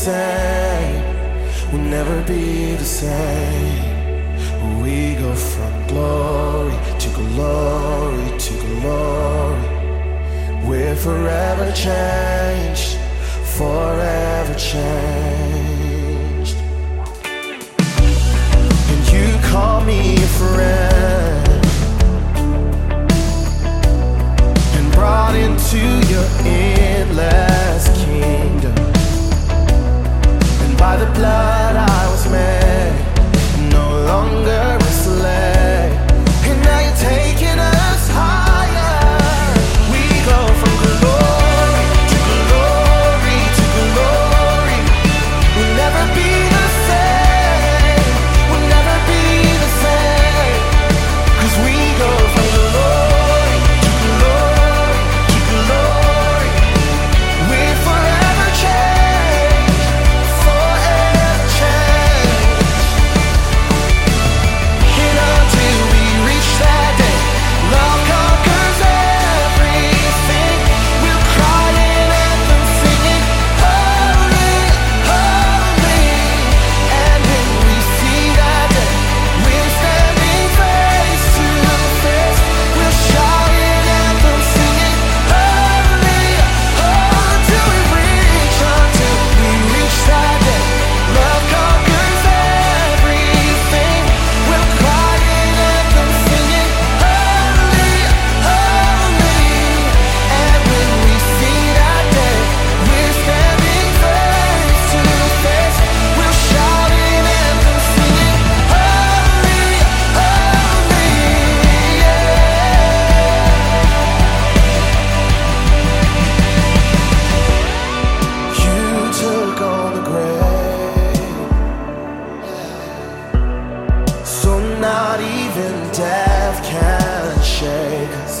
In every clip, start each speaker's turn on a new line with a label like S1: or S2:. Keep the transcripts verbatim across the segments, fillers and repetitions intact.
S1: same. We'll never be the same. We go from glory to glory to glory. We're forever changed, forever changed. And you call me a friend, and brought into your endless kingdom. And by the blood I was made, no longer a slave. And now you're taking us higher. We go from glory to glory to glory. We'll never be the same. We'll never be the same. 'Cause we go from glory to glory to glory. We're forever changed, forever changed. And until we reach that day, love conquers everything. We'll cry in anthem singing, holy, holy. And when we see that day, we're standing face to face. We'll shout in anthem singing, holy, holy. Until we reach, until we reach that day, love conquers everything. We'll cry in anthem singing, holy, holy. And when we see that day, we're standing face to face. We'll shout in anthem singing, holy, holy. You took on the grave, so not even death can shake us.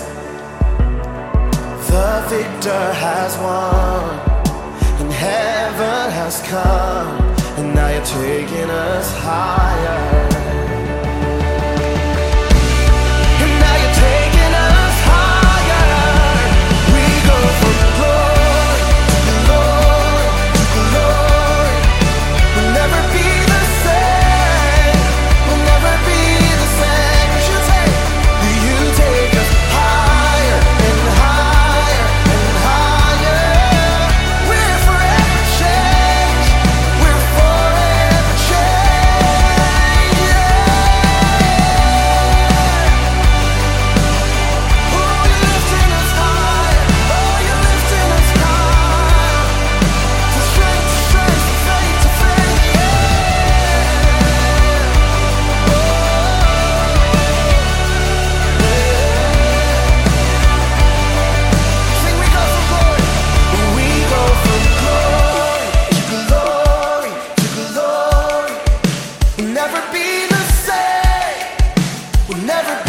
S1: The victor has won, and heaven has come, and now you're taking us higher. And now you're taking us higher. We go from glory to glory to glory. We'll never be the same. We'll never be the same. 'Cause you take, you take us higher and higher and higher. We're forever changed. We're forever changed. Yeah. Oh, you're lifting us higher. Oh, you're lifting us higher. To strength to strength, to faith to faith. Sing, we go from glory. We go from glory to glory to glory. We'll never be the same. We'll never